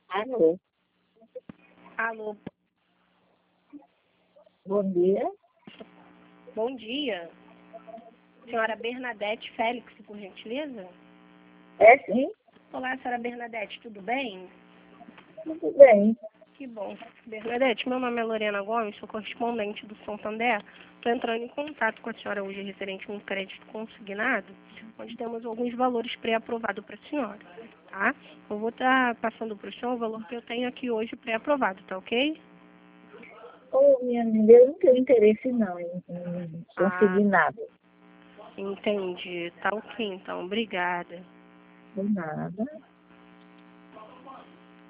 Alô, Alô, bom dia. bom dia. Senhora Bernadette Félix, por gentileza? É sim, Olá, senhora Bernadette, tudo bem? tudo bem. Que bom. Bernadette, meu nome é Lorena Gomes, sou correspondente do Santander. Estou entrando em contato com a senhora hoje referente a um crédito consignado, onde temos alguns valores pré-aprovados para a senhora, tá? Eu vou estar passando para o senhor o valor que eu tenho aqui hoje pré-aprovado, tá ok? Ô, minha amiga, eu não tenho interesse não em Ah, conseguir nada. entendi. Tá ok, então. Obrigada. De nada.